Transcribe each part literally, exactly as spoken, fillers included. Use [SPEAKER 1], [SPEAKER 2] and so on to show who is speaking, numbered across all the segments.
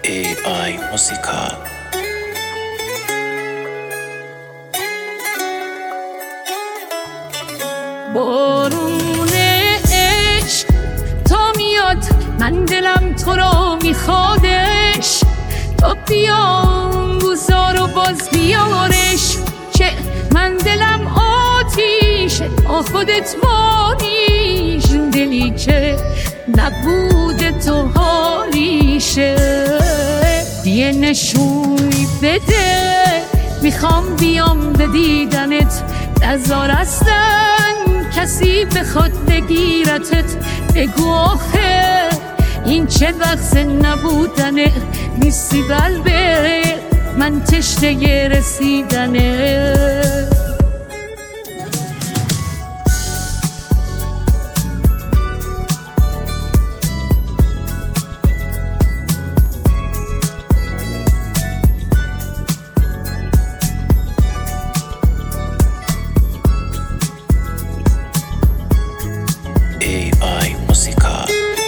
[SPEAKER 1] ای آی موسیقا.
[SPEAKER 2] بارون عشق تا میاد، من دلم تو رو میخوادش، تو بیام گذار و باز بیارش، چه من دلم آتیش با خودت باریش، دلی که نبوده تو حالیشه، یه نشونی بده، میخوام بیام به دیدنت، نزار اصلا کسی بخواد بگیرتت، بگو آخه این چه وقت نبودنه، نیستی قلبه من تشنه رسیدنه.
[SPEAKER 1] ای آی موسیقا.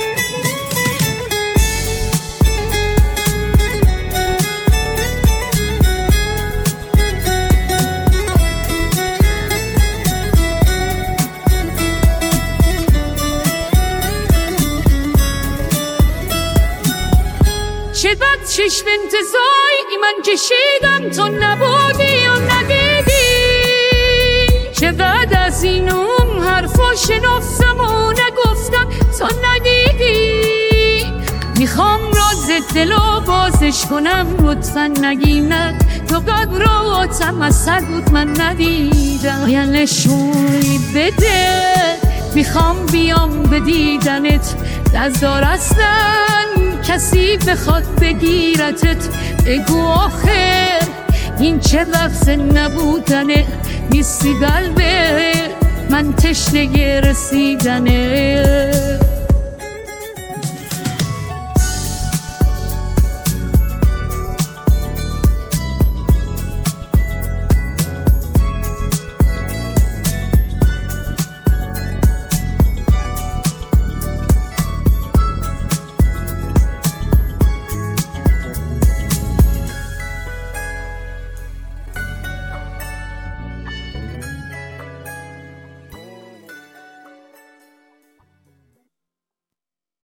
[SPEAKER 2] چه بد چشم انتظاری من کشیدم، تو نبودی و ندیدی، چه بد از این اون حرفا شنفتم و نگفتم تو ندیدی، میخوام راز دلو بازش کنم، لطفا نگی نه، تو قدراتم از سر بود من ندیدم، یا نشونی بده، میخوام بیام به دیدنت، نزار اصلا کسی بخواد بگیرتت، بگو آخه این چه وقت نبودنه، نیستی قلبه من تشنه رسیدنه.